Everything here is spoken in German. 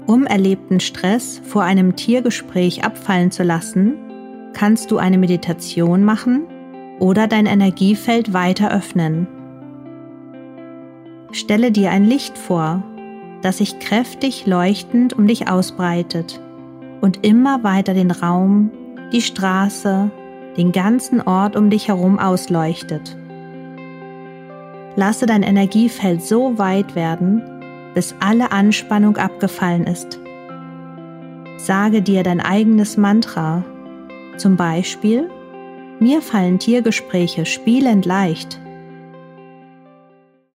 Um erlebten Stress vor einem Tiergespräch abfallen zu lassen, kannst du eine Meditation machen oder dein Energiefeld weiter öffnen. Stelle dir ein Licht vor, das sich kräftig leuchtend um dich ausbreitet und immer weiter den Raum, die Straße, den ganzen Ort um dich herum ausleuchtet. Lasse dein Energiefeld so weit werden, bis alle Anspannung abgefallen ist. Sage dir dein eigenes Mantra, zum Beispiel: Mir fallen Tiergespräche spielend leicht.